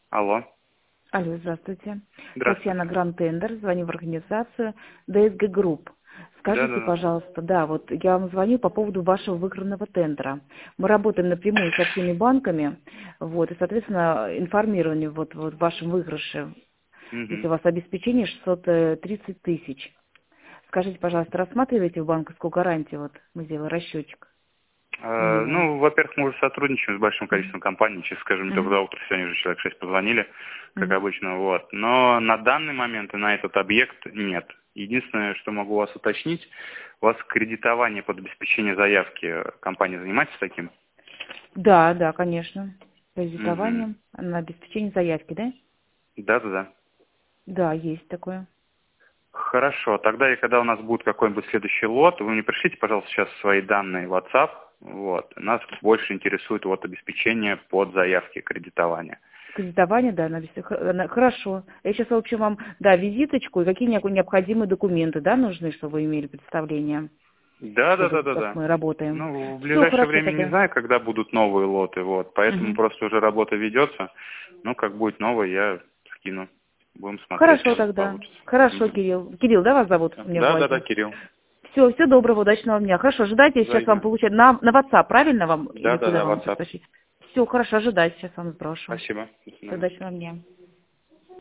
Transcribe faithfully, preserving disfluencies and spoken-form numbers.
Алло. Алло, здравствуйте. Здравствуйте. Татьяна Гранд-Тендер, звоню в организацию ди эс джи Group. Скажите, Да-да-да. пожалуйста, да, вот я вам звоню по поводу вашего выигранного тендера. Мы работаем напрямую со всеми банками, вот, и, соответственно, информирование вот, вот в вашем выигрыше. Здесь Мгм. у вас обеспечение шестьсот тридцать тысяч. Скажите, пожалуйста, рассматриваете в банковскую гарантию? Вот мы сделали расчетчик на Э, него. Ну, во-первых, мы уже сотрудничаем с большим Мгм. количеством компаний. Сейчас, скажем, только Мгм. за утро сегодня же человек шесть позвонили, как Мгм. обычно, вот. Но на данный момент и на этот объект нет. Единственное, что могу у вас уточнить, у вас кредитование под обеспечение заявки компания занимается таким? Да, да, конечно. Мгм. Кредитованием на обеспечение заявки, да? Да-да-да. Да, есть такое. Хорошо, тогда и когда у нас будет какой-нибудь следующий лот, вы мне пришлите, пожалуйста, сейчас свои данные в WhatsApp. Вот. Нас больше интересует вот обеспечение под заявки кредитования. Кредитование, да, на обесп- х- на- хорошо. Я сейчас, в общем, вам, да, визиточку и какие необх- необходимые документы, да, нужны, чтобы вы имели представление, Да, да, что да, тут, да, как да. мы работаем. Ну, в Все, ближайшее хорошо время не тогда. знаю, когда будут новые лоты, вот. Поэтому Мгм. просто уже работа ведется. Ну, как будет новый, я скину. Будем смотреть, Хорошо что тогда. получится. Хорошо, Мгм. Кирилл. Кирилл, да, вас зовут у меня в Да, да, да, базе? Кирилл. Все, всего доброго, удачного дня. Хорошо, ожидайте, я сейчас вам Взаимно. получаю на, на WhatsApp, правильно вам? Да, Или да, куда да, вам сейчас WhatsApp. тащить? Все, хорошо, ожидайте, сейчас вам сброшу. Спасибо. До свидания. Удачного дня.